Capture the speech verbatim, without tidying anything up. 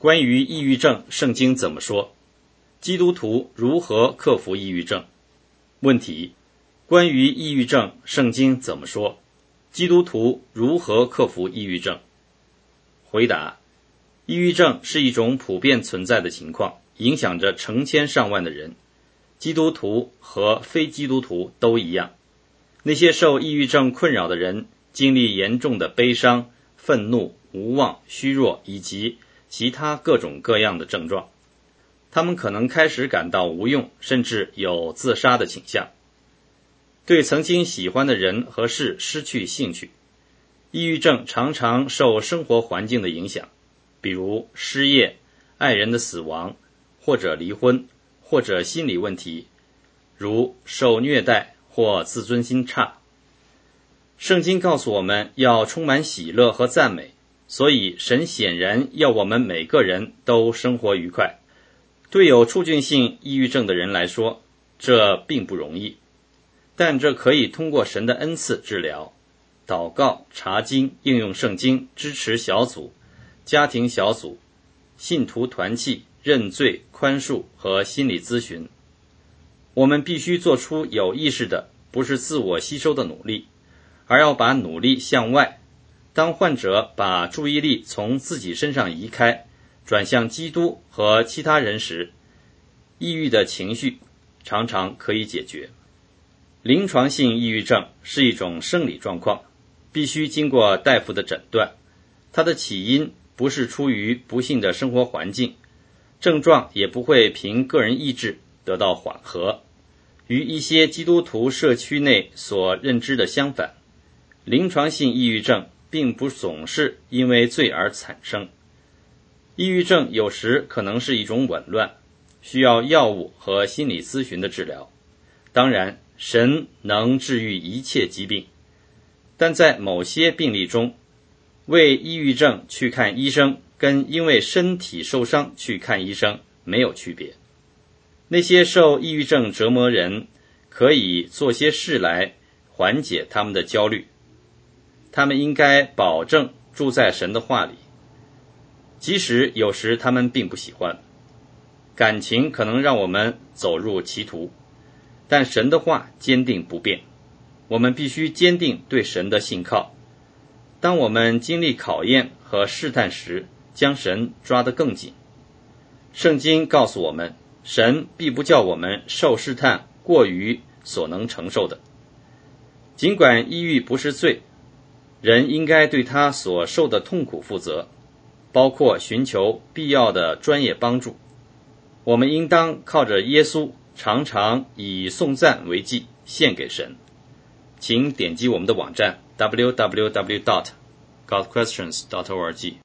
关于抑郁症，圣经怎么说？基督徒如何克服抑郁症？问题：关于抑郁症，圣经怎么说？基督徒如何克服抑郁症？回答：抑郁症是一种普遍存在的情况，影响着成千上万的人，基督徒和非基督徒都一样。那些受抑郁症困扰的人经历严重的悲伤、愤怒、无望、虚弱以及其他各种各样的症状。他们可能开始感到无用，甚至有自杀的倾向。对曾经喜欢的人和事失去兴趣。抑郁症常常受生活环境的影响，比如失业、爱人的死亡，或者离婚，或者心理问题，如受虐待或自尊心差。圣经告诉我们要充满喜乐和赞美，所以神显然要我们每个人都生活愉快。对有促进性抑郁症的人来说，这并不容易，但这可以通过神的恩赐治疗。祷告、查经、应用圣经、支持小组、家庭小组、信徒团契、认罪、宽恕和心理咨询。我们必须做出有意识的，不是自我吸收的努力，而要把努力向外。当患者把注意力从自己身上移开，转向基督和其他人时，抑郁的情绪常常可以解决。临床性抑郁症是一种生理状况，必须经过大夫的诊断。它的起因不是出于不幸的生活环境，症状也不会凭个人意志得到缓和。与一些基督徒社区内所认知的相反，临床性抑郁症并不总是因为罪而产生。抑郁症有时可能是一种紊乱，需要药物和心理咨询的治疗。当然，神能治愈一切疾病，但在某些病例中，为抑郁症去看医生跟因为身体受伤去看医生没有区别。那些受抑郁症折磨人可以做些事来缓解他们的焦虑。他们应该保证住在神的话里，即使有时他们并不喜欢。感情可能让我们走入歧途，但神的话坚定不变。我们必须坚定对神的信靠。当我们经历考验和试探时，将神抓得更紧。圣经告诉我们，神必不叫我们受试探过于所能承受的。尽管抑郁不是罪，人应该对他所受的痛苦负责，包括寻求必要的专业帮助。我们应当靠着耶稣，常常以颂赞为祭献给神。请点击我们的网站 double-u double-u double-u dot god questions dot org。